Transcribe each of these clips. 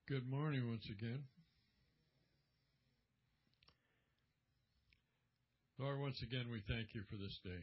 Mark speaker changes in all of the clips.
Speaker 1: Good morning once again. Lord, once again, we thank you for this day.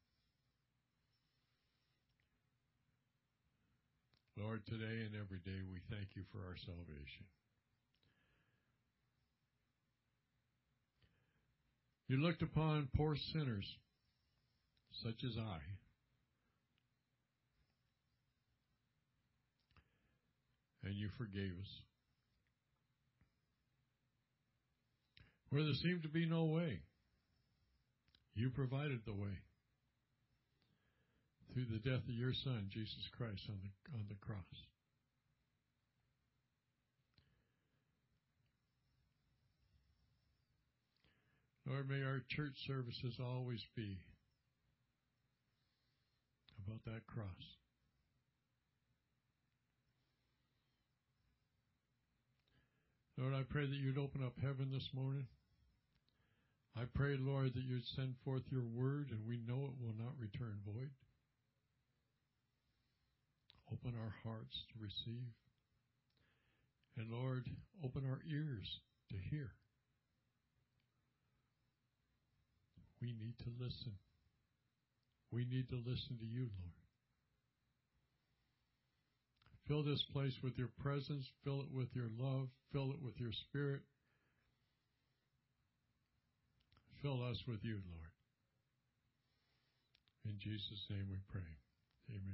Speaker 1: Lord, today and every day, we thank you for our salvation. You looked upon poor sinners, such as I, and you forgave us. Where there seemed to be no way, you provided the way through the death of your Son, Jesus Christ, on the cross. Lord, may our church services always be about that cross. Lord, I pray that you'd open up heaven this morning. I pray, Lord, that you'd send forth your word, and we know it will not return void. Open our hearts to receive. And, Lord, open our ears to hear. We need to listen. We need to listen to you, Lord. Fill this place with your presence. Fill it with your love. Fill it with your spirit. Fill us with you, Lord. In Jesus' name we pray. Amen.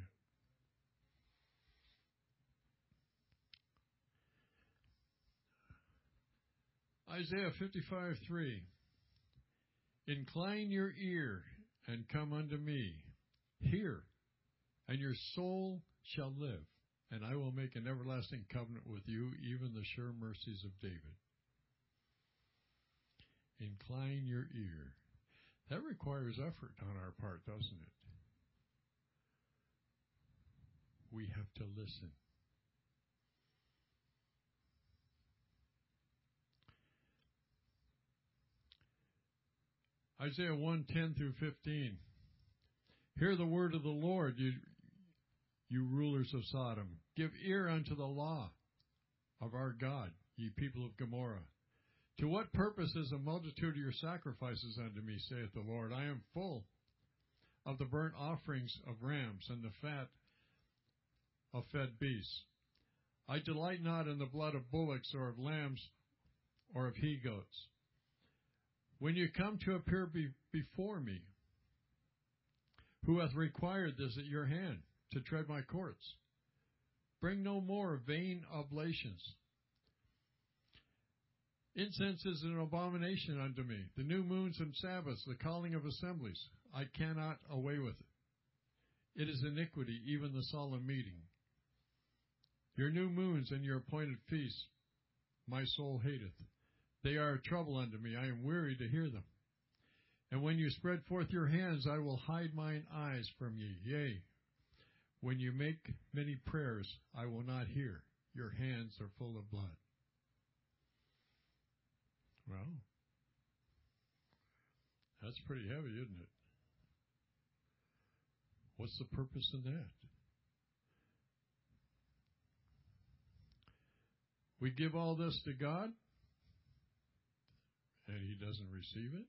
Speaker 1: Isaiah 55:3. Incline your ear and come unto me. Hear, and your soul shall live, and I will make an everlasting covenant with you, even the sure mercies of David. Incline your ear. That requires effort on our part, doesn't it? We have to listen. Isaiah 1:10 through 15. Hear the word of the Lord, you rulers of Sodom. Give ear unto the law of our God, ye people of Gomorrah. To what purpose is a multitude of your sacrifices unto me, saith the Lord? I am full of the burnt offerings of rams and the fat of fed beasts. I delight not in the blood of bullocks or of lambs or of he-goats. When you come to appear before me, who hath required this at your hand, to tread my courts? Bring no more vain oblations. Incense is an abomination unto me. The new moons and Sabbaths, the calling of assemblies, I cannot away with it. It is iniquity, even the solemn meeting. Your new moons and your appointed feasts, my soul hateth. They are a trouble unto me. I am weary to hear them. And when you spread forth your hands, I will hide mine eyes from ye. Yea, when you make many prayers, I will not hear. Your hands are full of blood. Well, that's pretty heavy, isn't it? What's the purpose in that? We give all this to God, and He doesn't receive it.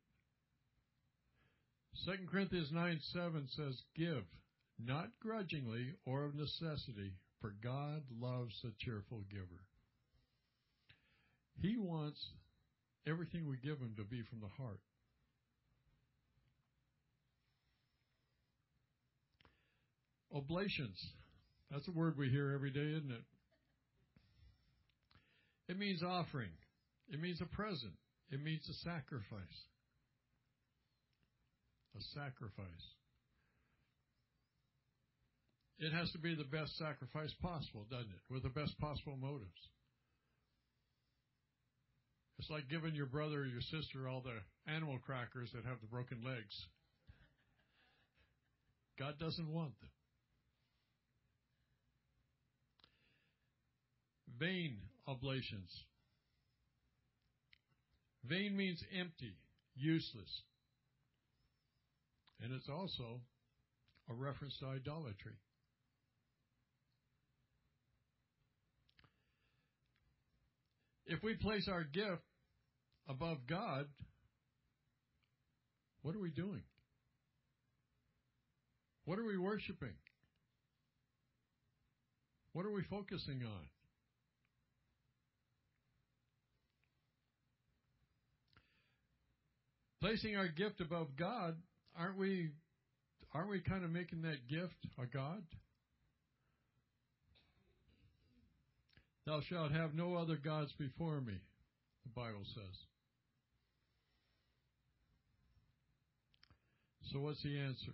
Speaker 1: 2 Corinthians 9:7 says, give, not grudgingly or of necessity, for God loves a cheerful giver. He wants everything we give Him to be from the heart. Oblations. That's a word we hear every day, isn't it? It means offering. It means a present. It means a sacrifice. A sacrifice. It has to be the best sacrifice possible, doesn't it? With the best possible motives. It's like giving your brother or your sister all the animal crackers that have the broken legs. God doesn't want them. Vain oblations. Vain means empty, useless. And it's also a reference to idolatry. If we place our gift above God, what are we doing? What are we worshiping? What are we focusing on? Placing our gift above God, aren't we kind of making that gift a god? Thou shalt have no other gods before me, the Bible says. So what's the answer?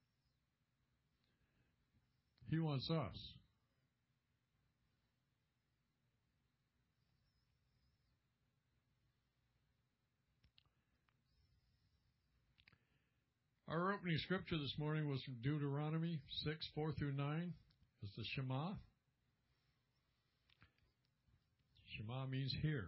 Speaker 1: He wants us. Our opening scripture this morning was from Deuteronomy 6, 4 through 9. It's the Shema. Shema means hear.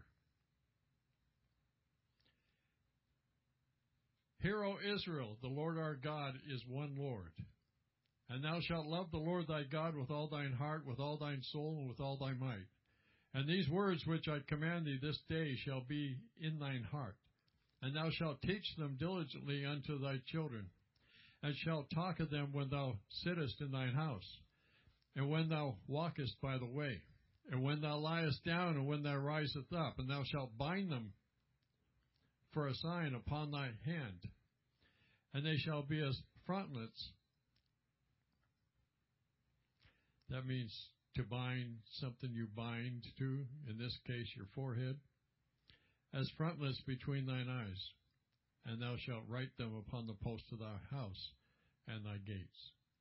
Speaker 1: Hear, O Israel, the Lord our God is one Lord. And thou shalt love the Lord thy God with all thine heart, with all thine soul, and with all thy might. And these words which I command thee this day shall be in thine heart. And thou shalt teach them diligently unto thy children, and shalt talk of them when thou sittest in thine house, and when thou walkest by the way, and when thou liest down, and when thou risest up, and thou shalt bind them for a sign upon thy hand, and they shall be as frontlets. That means to bind something you bind to, in this case your forehead, as frontlets between thine eyes, and thou shalt write them upon the posts of thy house and thy gates.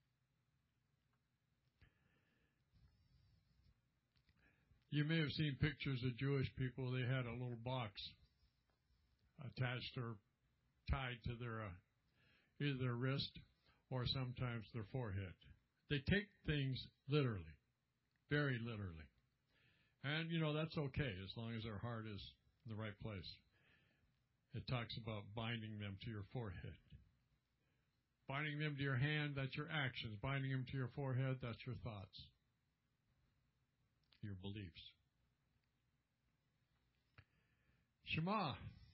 Speaker 1: You may have seen pictures of Jewish people. They had a little box attached or tied to their either their wrist or sometimes their forehead. They take things literally, very literally. And, that's okay as long as their heart is in the right place. It talks about binding them to your forehead. Binding them to your hand, that's your actions. Binding them to your forehead, that's your thoughts, your beliefs. Shema.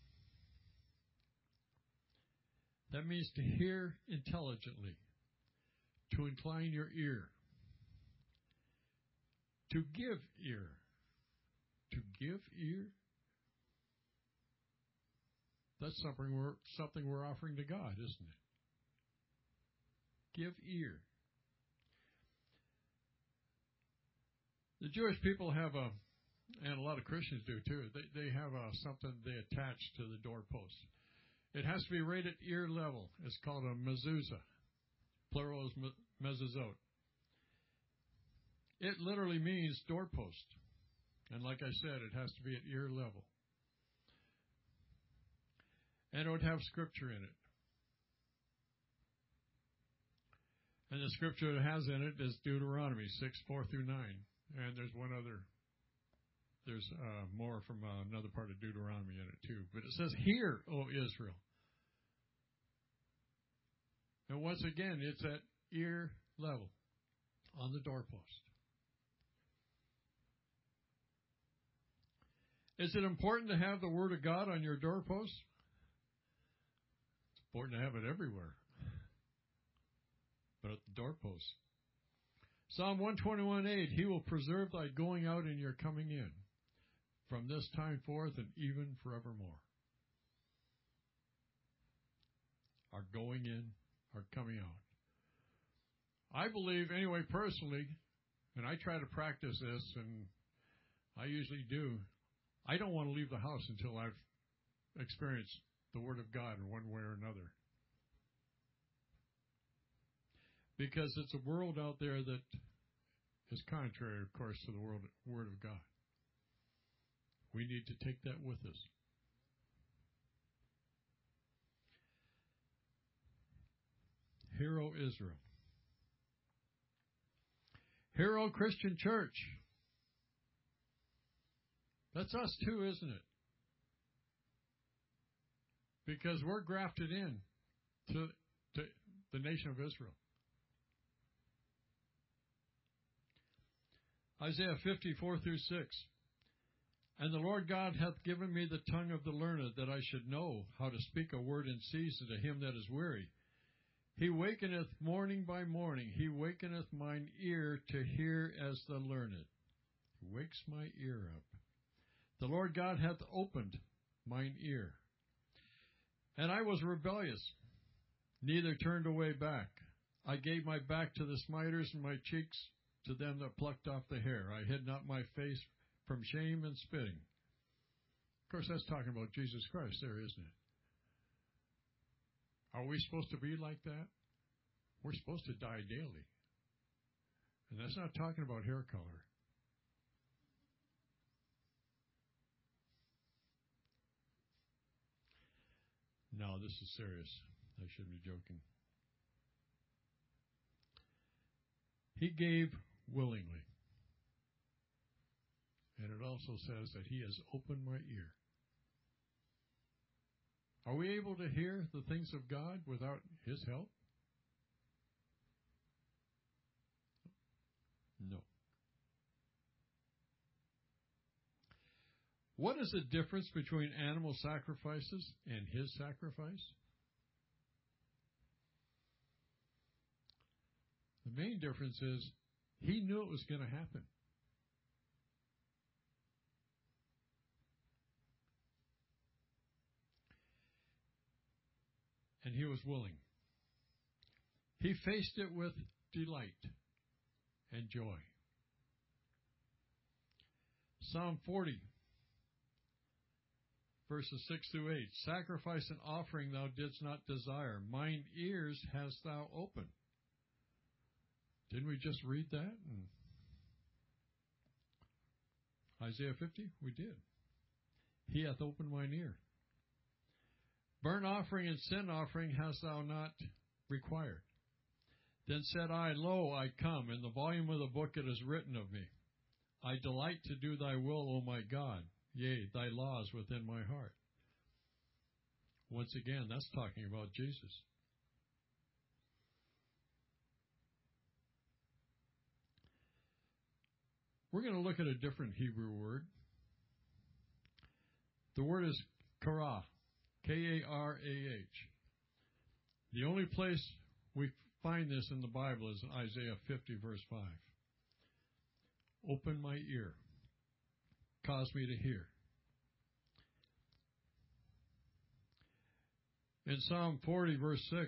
Speaker 1: That means to hear intelligently, to incline your ear, to give ear. To give ear? That's something we're offering to God, isn't it? Give ear. The Jewish people have and a lot of Christians do too, they have something they attach to the doorpost. It has to be right at ear level. It's called a mezuzah. Plural is mezuzot. It literally means doorpost. And like I said, it has to be at ear level. And it would have scripture in it. And the scripture it has in it is Deuteronomy 6, 4 through 9. And there's more from another part of Deuteronomy in it too. But it says, "Hear, O Israel." And once again, it's at ear level on the doorpost. Is it important to have the Word of God on your doorpost? It's important to have it everywhere. But at the doorpost. Psalm 121:8, He will preserve thy going out and your coming in, from this time forth and even forevermore. Our going in, our coming out. I believe, anyway, personally, and I try to practice this, and I usually do, I don't want to leave the house until I've experienced the Word of God in one way or another. Because it's a world out there that is contrary, of course, to the Word of God. We need to take that with us. Hear, O Israel. Hear, O Christian Church. That's us too, isn't it? Because we're grafted in to the nation of Israel. Isaiah 54 through 6. And the Lord God hath given me the tongue of the learned, that I should know how to speak a word in season to him that is weary. He wakeneth morning by morning. He wakeneth mine ear to hear as the learned. He wakes my ear up. The Lord God hath opened mine ear. And I was rebellious, neither turned away back. I gave my back to the smiters, and my cheeks to them that plucked off the hair. I hid not my face from shame and spitting. Of course, that's talking about Jesus Christ there, isn't it? Are we supposed to be like that? We're supposed to die daily. And that's not talking about hair color. No, this is serious. I shouldn't be joking. He gave willingly. And it also says that he has opened my ear. Are we able to hear the things of God without his help? No. What is the difference between animal sacrifices and his sacrifice? The main difference is he knew it was going to happen. And he was willing. He faced it with delight and joy. Psalm 40, verses 6 through 8. Sacrifice and offering thou didst not desire. Mine ears hast thou opened. Didn't we just read that in Isaiah 50? We did. He hath opened mine ear. Burnt offering and sin offering hast thou not required. Then said I, Lo, I come. In the volume of the book it is written of me. I delight to do thy will, O my God. Yea, thy law is within my heart. Once again, that's talking about Jesus. We're going to look at a different Hebrew word. The word is karah. K-A-R-A-H. The only place we find this in the Bible is Isaiah 50, verse 5. Open my ear. Cause me to hear. In Psalm 40, verse 6,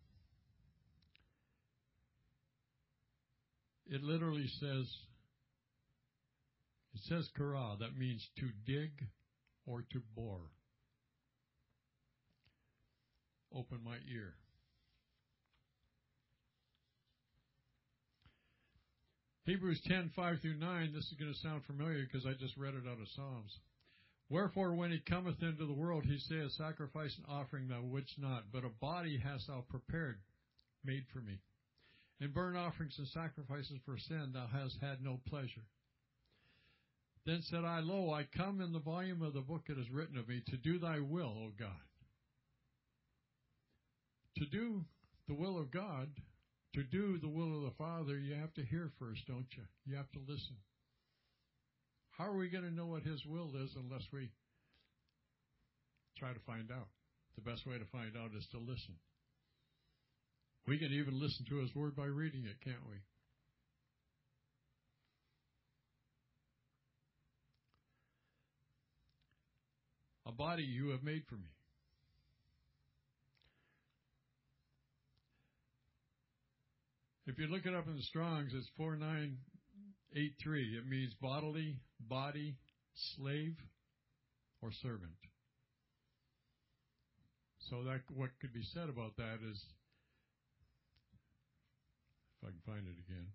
Speaker 1: it literally says, karah. That means to dig or to bore. Open my ear. Hebrews 10, 5 through 9, this is going to sound familiar because I just read it out of Psalms. Wherefore, when he cometh into the world, he saith, Sacrifice and offering thou wouldst not, but a body hast thou prepared, made for me. In burnt offerings and sacrifices for sin thou hast had no pleasure. Then said I, Lo, I come. In the volume of the book it is written of me, to do thy will, O God. To do the will of God, to do the will of the Father, you have to hear first, don't you? You have to listen. How are we going to know what his will is unless we try to find out? The best way to find out is to listen. We can even listen to his word by reading it, can't we? A body you have made for me. If you look it up in the Strongs, it's 4983. It means bodily, body, slave, or servant. So that what could be said about that is, if I can find it again,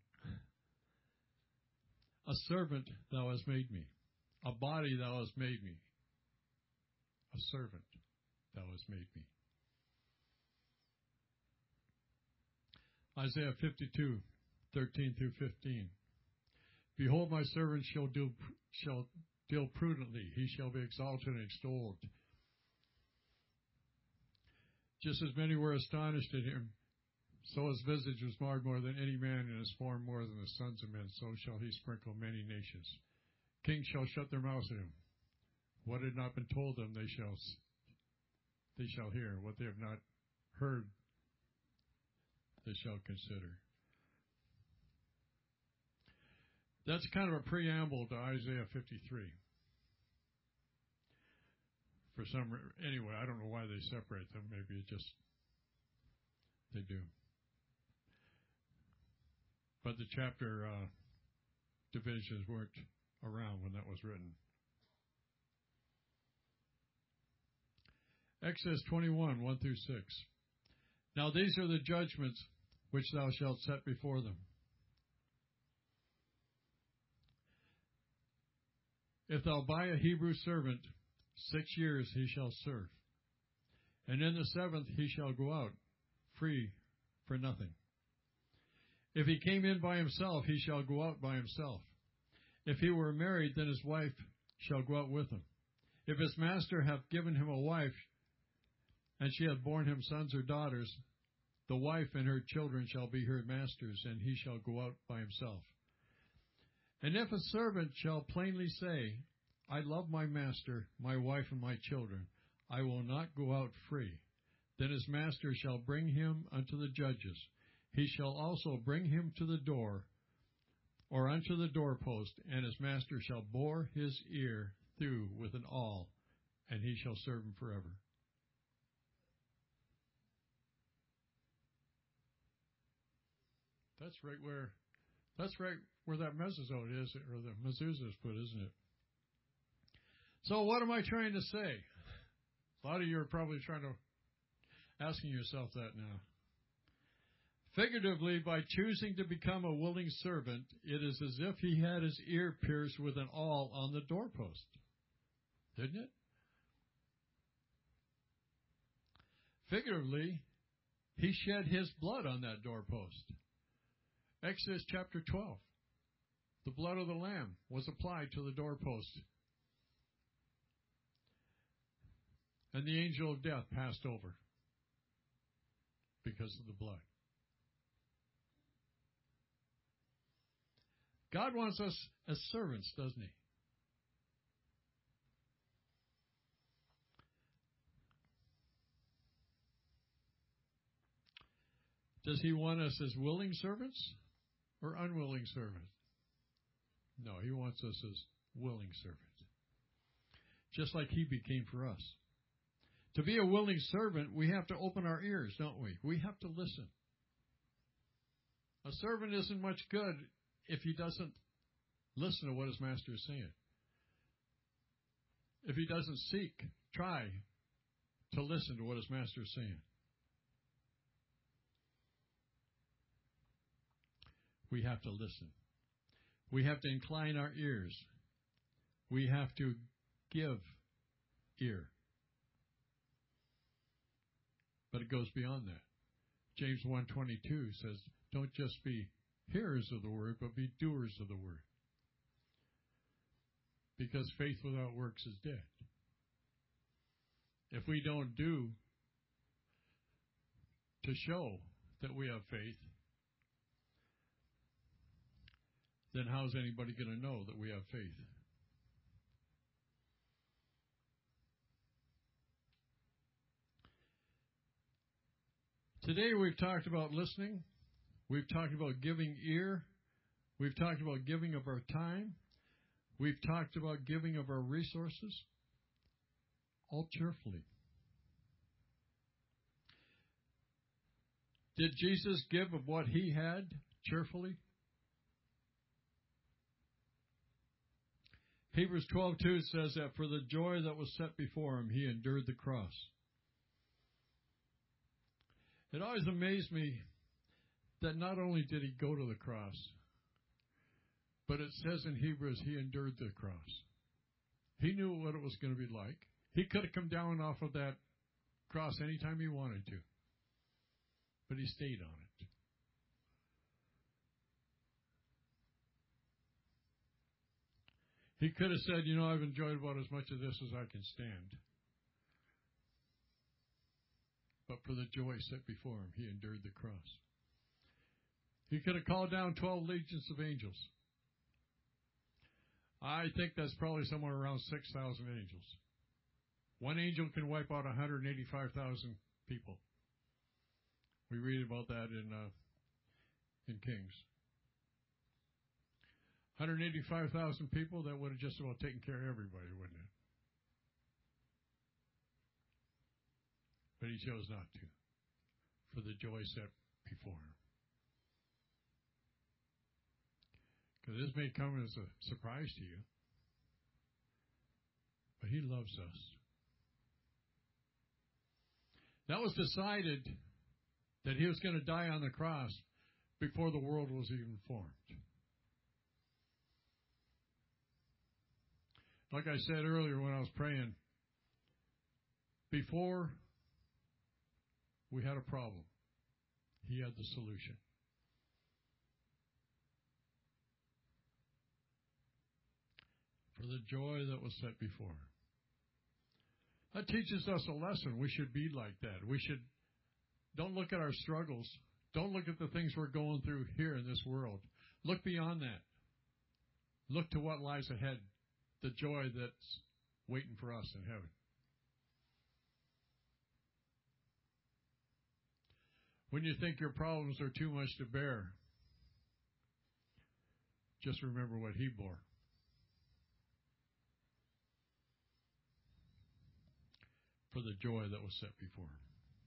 Speaker 1: a servant thou hast made me. A body thou hast made me. A servant thou hast made me. Isaiah 52, 13 through 15. Behold, my servant shall deal prudently. He shall be exalted and extolled. Just as many were astonished at him, so his visage was marred more than any man, and his form more than the sons of men. So shall he sprinkle many nations. Kings shall shut their mouths at him. What had not been told them, they shall hear. What they have not heard, they shall consider. That's kind of a preamble to Isaiah 53. Anyway, I don't know why they separate them. Maybe they do. But the chapter divisions weren't around when that was written. Exodus 21, 1 through 6. Now these are the judgments which thou shalt set before them. If thou buy a Hebrew servant, 6 years he shall serve, and in the 7th he shall go out, free for nothing. If he came in by himself, he shall go out by himself. If he were married, then his wife shall go out with him. If his master hath given him a wife, and she hath borne him sons or daughters, the wife and her children shall be her master's, and he shall go out by himself. And if a servant shall plainly say, I love my master, my wife, and my children, I will not go out free, then his master shall bring him unto the judges. He shall also bring him to the door, or unto the doorpost, and his master shall bore his ear through with an awl, and he shall serve him forever. That's right where that mezuzah is, or the mezuzah is put, isn't it? So what am I trying to say? A lot of you are probably asking yourself that now. Figuratively, by choosing to become a willing servant, it is as if he had his ear pierced with an awl on the doorpost. Didn't it? Figuratively, he shed his blood on that doorpost. Exodus chapter 12. The blood of the lamb was applied to the doorpost. And the angel of death passed over because of the blood. God wants us as servants, doesn't he? Does he want us as willing servants or unwilling servants? No, he wants us as willing servants. Just like he became for us. To be a willing servant, we have to open our ears, don't we? We have to listen. A servant isn't much good if he doesn't listen to what his master is saying. If he doesn't try to listen to what his master is saying. We have to listen. We have to incline our ears. We have to give ear. But it goes beyond that. James 1:22 says, don't just be hearers of the word, but be doers of the word. Because faith without works is dead. If we don't do to show that we have faith, then how's anybody going to know that we have faith? Today we've talked about listening. We've talked about giving ear. We've talked about giving of our time. We've talked about giving of our resources. All cheerfully. Did Jesus give of what he had cheerfully? Hebrews 12:2 says that for the joy that was set before him, he endured the cross. It always amazed me that not only did he go to the cross, but it says in Hebrews he endured the cross. He knew what it was going to be like. He could have come down off of that cross anytime he wanted to, but he stayed on it. He could have said, I've enjoyed about as much of this as I can stand. But for the joy set before him, he endured the cross. He could have called down 12 legions of angels. I think that's probably somewhere around 6,000 angels. One angel can wipe out 185,000 people. We read about that in Kings. 185,000 people, that would have just about taken care of everybody, wouldn't it? But he chose not to, for the joy set before him. Because this may come as a surprise to you, but he loves us. That was decided that he was going to die on the cross before the world was even formed. Like I said earlier when I was praying, before we had a problem, he had the solution. For the joy that was set before him. That teaches us a lesson. We should be like that. Don't look at our struggles. Don't look at the things we're going through here in this world. Look beyond that. Look to what lies ahead. The joy that's waiting for us in heaven. When you think your problems are too much to bear, just remember what he bore. For the joy that was set before him.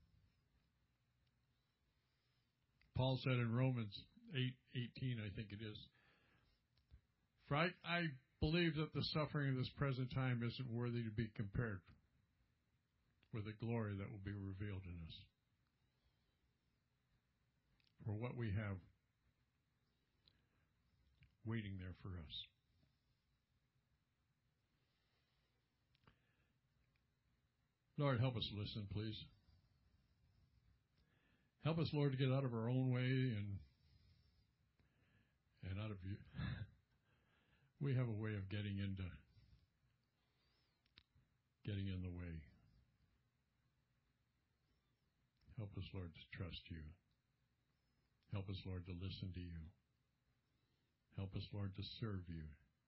Speaker 1: Paul said in Romans 8:18, I think it is, for I believe that the suffering of this present time isn't worthy to be compared with the glory that will be revealed in us. For what we have waiting there for us. Lord, help us listen, please. Help us, Lord, to get out of our own way and out of you. We have a way of getting in the way. Help us, Lord, to trust you. Help us, Lord, to listen to you. Help us, Lord, to serve you.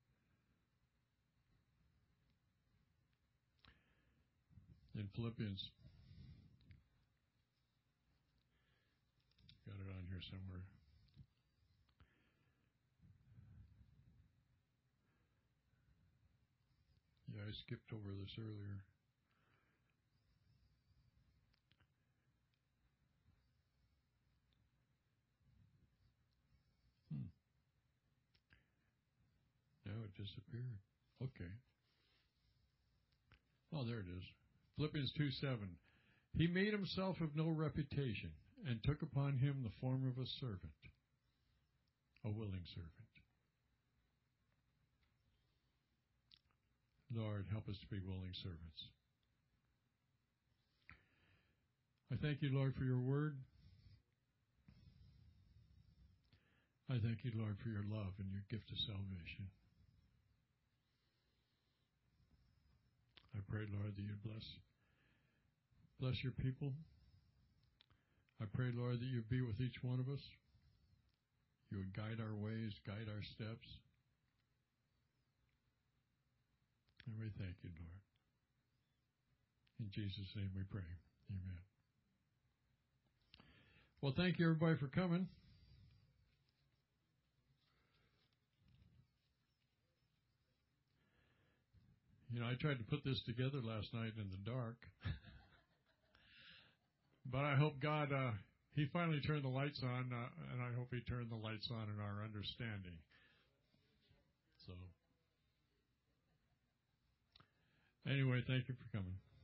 Speaker 1: In Philippians, got it on here somewhere. Yeah, I skipped over this earlier. Now it disappeared. Okay. Oh, there it is. Philippians 2:7. He made himself of no reputation and took upon him the form of a servant, a willing servant. Lord, help us to be willing servants. I thank you, Lord, for your word. I thank you, Lord, for your love and your gift of salvation. I pray, Lord, that you bless your people. I pray, Lord, that you be with each one of us. You would guide our ways, guide our steps. And we thank you, Lord. In Jesus' name we pray. Amen. Well, thank you, everybody, for coming. You know, I tried to put this together last night in the dark. But I hope God, he finally turned the lights on, and I hope he turned the lights on in our understanding. So, anyway, thank you for coming.